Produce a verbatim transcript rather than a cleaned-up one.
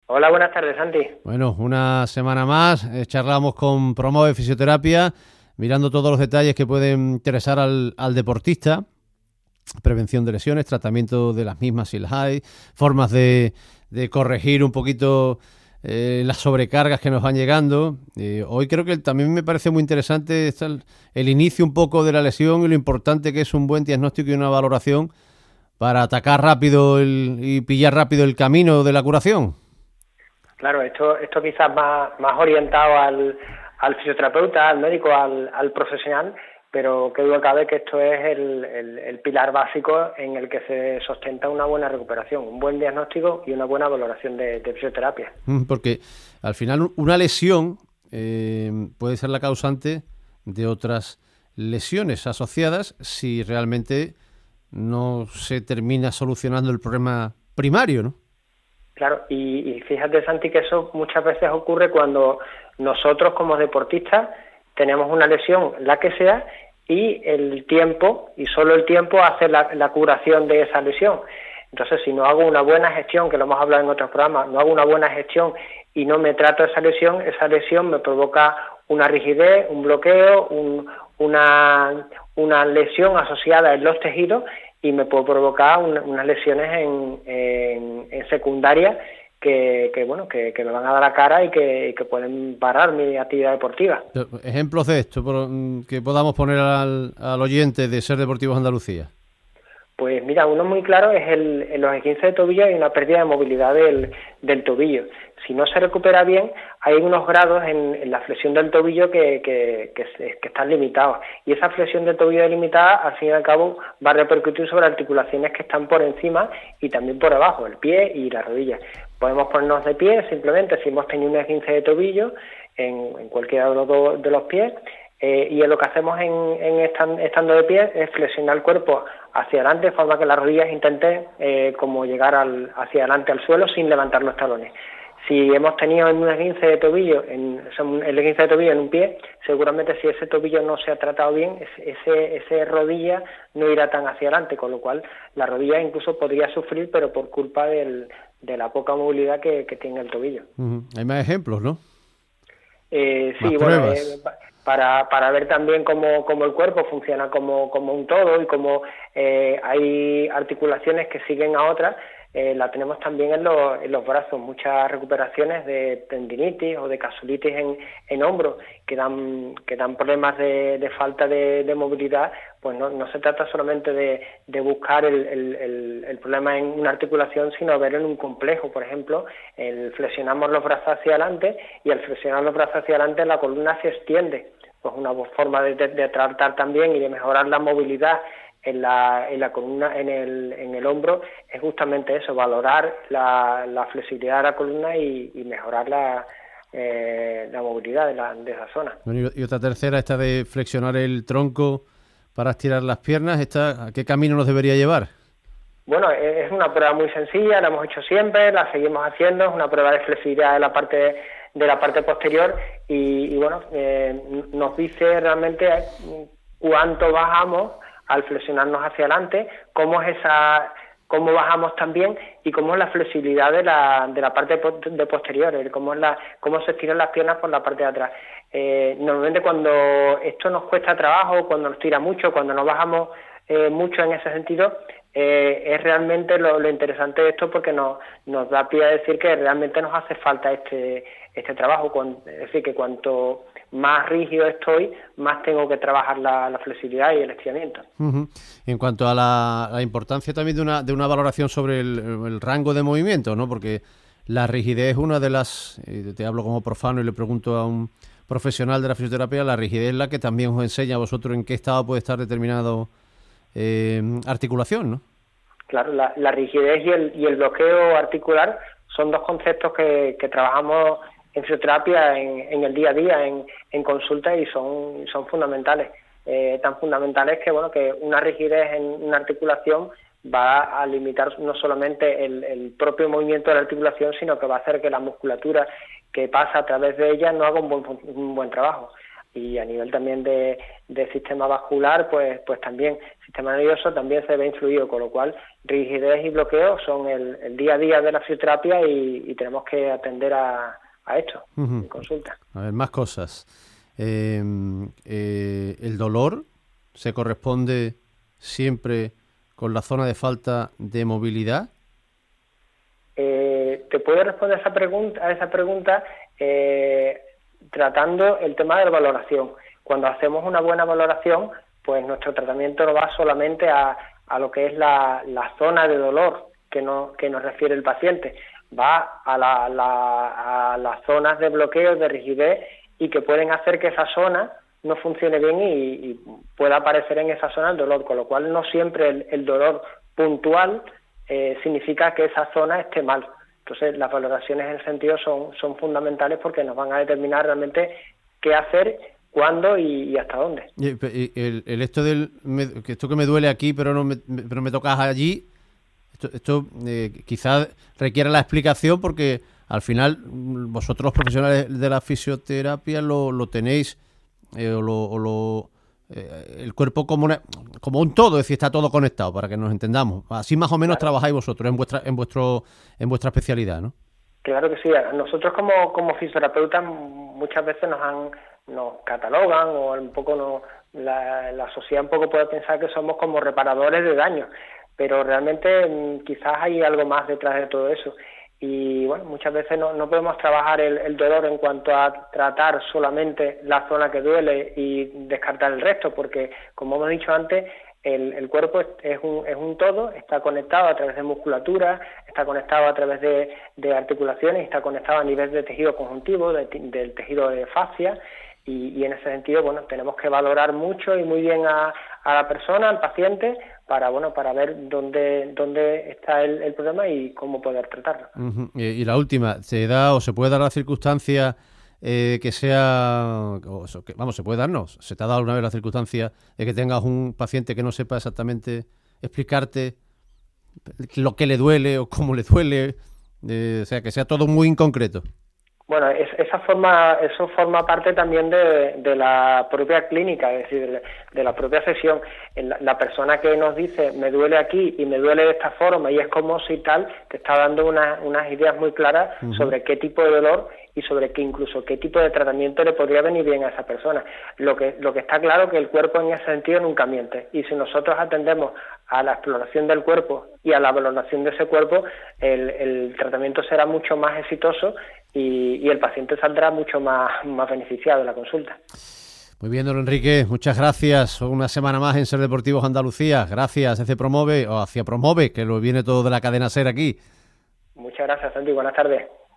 Hola, buenas tardes, Santi. Bueno, una semana más, eh, charlamos con Promove Fisioterapia, mirando todos los detalles que pueden interesar al, al deportista, prevención de lesiones, tratamiento de las mismas si las hay, formas de, de corregir un poquito eh, las sobrecargas que nos van llegando. Eh, hoy creo que también me parece muy interesante está el, el inicio un poco de la lesión y lo importante que es un buen diagnóstico y una valoración para atacar rápido el, y pillar rápido el camino de la curación. Claro, esto esto quizás más, más orientado al, al fisioterapeuta, al médico, al, al profesional, pero qué duda cabe que esto es el, el, el pilar básico en el que se sustenta una buena recuperación, un buen diagnóstico y una buena valoración de, de fisioterapia. Porque al final una lesión eh, puede ser la causante de otras lesiones asociadas si realmente no se termina solucionando el problema primario, ¿no? Claro, y, y fíjate, Santi, que eso muchas veces ocurre cuando nosotros como deportistas tenemos una lesión, la que sea, y el tiempo, y solo el tiempo hace la, la curación de esa lesión. Entonces, si no hago una buena gestión, que lo hemos hablado en otros programas, no hago una buena gestión y no me trato esa lesión, esa lesión me provoca una rigidez, un bloqueo, un, una, una lesión asociada en los tejidos y me puede provocar una, unas lesiones en, en, en secundaria que, que bueno que, que me van a dar la cara y que, que pueden parar mi actividad deportiva. Ejemplos de esto por, que podamos poner al, al oyente de Ser Deportivos Andalucía. Pues mira, uno muy claro es el, el los esguinces de tobillo y una pérdida de movilidad del, del tobillo. Si no se recupera bien, hay unos grados en, en la flexión del tobillo que, que, que, que están limitados. Y esa flexión del tobillo delimitada, al fin y al cabo, va a repercutir sobre articulaciones que están por encima y también por abajo, el pie y la rodilla. Podemos ponernos de pie simplemente si hemos tenido un esguince de tobillo en, en cualquiera de los, dos, de los pies. Eh, y lo que hacemos en, en estan, estando de pie es flexionar el cuerpo hacia adelante de forma que las rodillas intenten eh, como llegar al, hacia adelante al suelo sin levantar los talones. Si hemos tenido un esguince de tobillo, en, el esguince de tobillo en un pie, seguramente si ese tobillo no se ha tratado bien, ese, ese rodilla no irá tan hacia adelante, con lo cual la rodilla incluso podría sufrir, pero por culpa del, de la poca movilidad que, que tiene el tobillo. Uh-huh. Hay más ejemplos, ¿no? Eh, sí, bueno, eh, para, para ver también cómo, cómo el cuerpo funciona como, como un todo y cómo eh, hay articulaciones que siguen a otras, eh, la tenemos también en los, en los brazos, muchas recuperaciones de tendinitis o de capsulitis en, en hombros que dan, que dan problemas de, de falta de, de movilidad. Pues no, no se trata solamente de, de buscar el, el, el, el problema en una articulación, sino ver en un complejo. Por ejemplo, el flexionamos los brazos hacia adelante y al flexionar los brazos hacia adelante la columna se extiende. Pues una forma de, de, de tratar también y de mejorar la movilidad en la, en la columna, en el, en el hombro, es justamente eso, valorar la, la flexibilidad de la columna y, y mejorar la, eh, la movilidad de, la, de esa zona. Bueno, y otra tercera, esta de flexionar el tronco para estirar las piernas, esta, ¿a qué camino nos debería llevar? Bueno, es una prueba muy sencilla, la hemos hecho siempre, la seguimos haciendo, es una prueba de flexibilidad de la parte de la parte posterior y, y bueno, eh, nos dice realmente cuánto bajamos al flexionarnos hacia adelante, cómo es esa, cómo bajamos también y cómo es la flexibilidad de la, de la parte de posterior, cómo es la, cómo se estiran las piernas por la parte de atrás. Eh, normalmente cuando esto nos cuesta trabajo, cuando nos tira mucho, cuando nos bajamos eh, mucho en ese sentido, eh, es realmente lo, lo interesante de esto porque nos, nos da pie a decir que realmente nos hace falta este, este trabajo, es decir, que cuanto más rígido estoy, más tengo que trabajar la, la flexibilidad y el estiramiento. Uh-huh. En cuanto a la, la importancia también de una, de una valoración sobre el, el rango de movimiento, ¿no? Porque la rigidez es una de las, eh, te hablo como profano y le pregunto a un profesional de la fisioterapia, la rigidez es la que también os enseña a vosotros en qué estado puede estar determinado eh, articulación, ¿no? Claro, la, la rigidez y el, y el bloqueo articular son dos conceptos que, que trabajamos en fisioterapia en, en el día a día, en, en consulta y son, son fundamentales. Eh, tan fundamentales que bueno que una rigidez en una articulación va a limitar no solamente el, el propio movimiento de la articulación, sino que va a hacer que la musculatura que pasa a través de ella no haga un buen, un buen trabajo. y a nivel también de, de sistema vascular, pues pues también, sistema nervioso también se ve influido, con lo cual rigidez y bloqueo son el, el día a día de la fisioterapia y, y tenemos que atender a, a esto uh-huh. en consulta. A ver, más cosas. Eh, eh, ¿El dolor se corresponde siempre con la zona de falta de movilidad? Eh, te puedo responder a esa pregunta, a esa pregunta eh, tratando el tema de la valoración. Cuando hacemos una buena valoración, pues nuestro tratamiento no va solamente a, a lo que es la, la zona de dolor que, no, que nos refiere el paciente, va a, la, la, a las zonas de bloqueo, de rigidez, y que pueden hacer que esa zona no funcione bien y, y pueda aparecer en esa zona el dolor, con lo cual no siempre el, el dolor puntual eh, significa que esa zona esté mal. Entonces las valoraciones en ese sentido son, son fundamentales porque nos van a determinar realmente qué hacer, cuándo y, y hasta dónde. Y el, el esto del me, que esto que me duele aquí pero no me, pero me tocas allí, esto, esto eh, quizás requiere la explicación porque al final vosotros los profesionales de la fisioterapia lo, lo tenéis eh, o lo, o lo eh, el cuerpo como una, como un todo, es decir, está todo conectado para que nos entendamos. Así más o menos claro. Trabajáis vosotros en vuestra en vuestro en vuestra especialidad, ¿no? Claro que sí. Nosotros como como fisioterapeutas muchas veces nos han nos catalogan o un poco nos, la, la sociedad un poco puede pensar que somos como reparadores de daños, pero realmente quizás hay algo más detrás de todo eso. Y bueno, muchas veces no, no podemos trabajar el, el dolor en cuanto a tratar solamente la zona que duele y descartar el resto, porque como hemos dicho antes, el, el cuerpo es, es, un, es un todo, está conectado a través de musculatura, está conectado a través de, de articulaciones, está conectado a nivel de tejido conjuntivo, de, del tejido de fascia, y, y en ese sentido, bueno, tenemos que valorar mucho y muy bien a, a la persona, al paciente, para bueno para ver dónde dónde está el, el problema y cómo poder tratarlo. Uh-huh. Y la última, ¿se da o se puede dar la circunstancia eh, que sea, o, que, vamos, se puede darnos, se te ha dado alguna vez la circunstancia de que tengas un paciente que no sepa exactamente explicarte lo que le duele o cómo le duele, eh, o sea, que sea todo muy inconcreto? Bueno, es, esa forma, eso forma parte también de, de la propia clínica, es decir, de, de la propia sesión. La, la persona que nos dice, me duele aquí y me duele de esta forma, y es como si tal, te está dando una, unas ideas muy claras uh-huh. sobre qué tipo de dolor y sobre qué incluso qué tipo de tratamiento le podría venir bien a esa persona. Lo que, lo que está claro es que el cuerpo en ese sentido nunca miente, y si nosotros atendemos a la exploración del cuerpo y a la valoración de ese cuerpo, el, el tratamiento será mucho más exitoso y, y el paciente saldrá mucho más, más beneficiado de la consulta. Muy bien, don Enrique, muchas gracias. Una semana más en Ser Deportivos Andalucía. Gracias, hacia Promove, o hacia Promove, que lo viene todo de la cadena SER aquí. Muchas gracias, Santi. Buenas tardes.